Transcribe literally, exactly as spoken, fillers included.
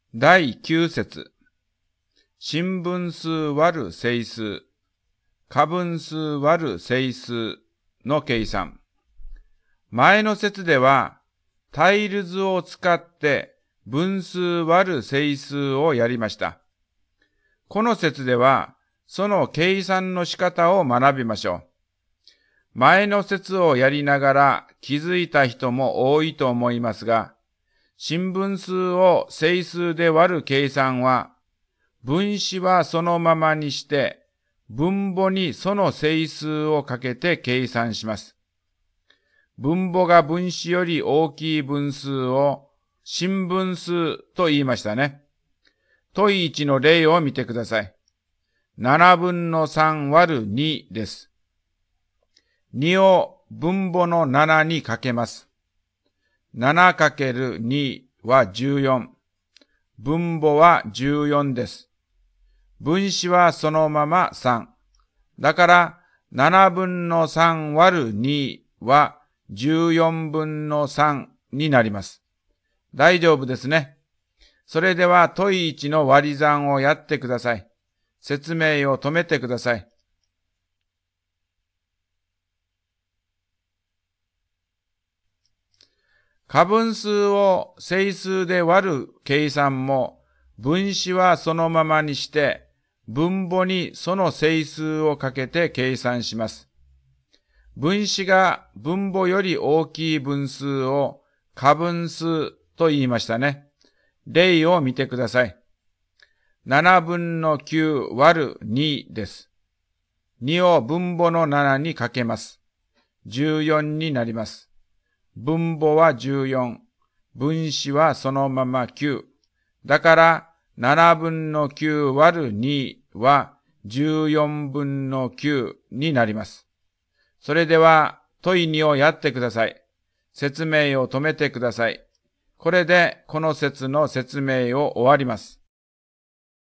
だいきゅう節。新分数割る整数、可分数割る整数の計算。前の節では、タイル図を使って分数割る整数をやりました。この節では、その計算の仕方を学びましょう。前の節をやりながら気づいた人も多いと思いますが、新分数を整数で割る計算は、分子はそのままにして、分母にその整数をかけて計算します。分母が分子より大きい分数を新分数と言いましたね。問いいちの例を見てください。ななぶんのさん割るにです。にを分母のななにかけます。ななかけるに はじゅうよん。分母はじゅうよんです。分子はそのままさん。だから、ななぶんのさん割るにはじゅうよんぶんのさんになります。大丈夫ですね。それでは問いいちの割り算をやってください。説明を止めてください。可分数を整数で割る計算も、分子はそのままにして、分母にその整数をかけて計算します。分子が分母より大きい分数を可分数と言いましたね。例を見てください。ななぶんのきゅう割るにです。にを分母のななにかけます。じゅうよんになります。分母はじゅうよん。分子はそのままきゅう。だから、ななぶんのきゅう割るにはじゅうよんぶんのきゅうになります。それでは、問いにをやってください。説明を止めてください。これで、この節の説明を終わります。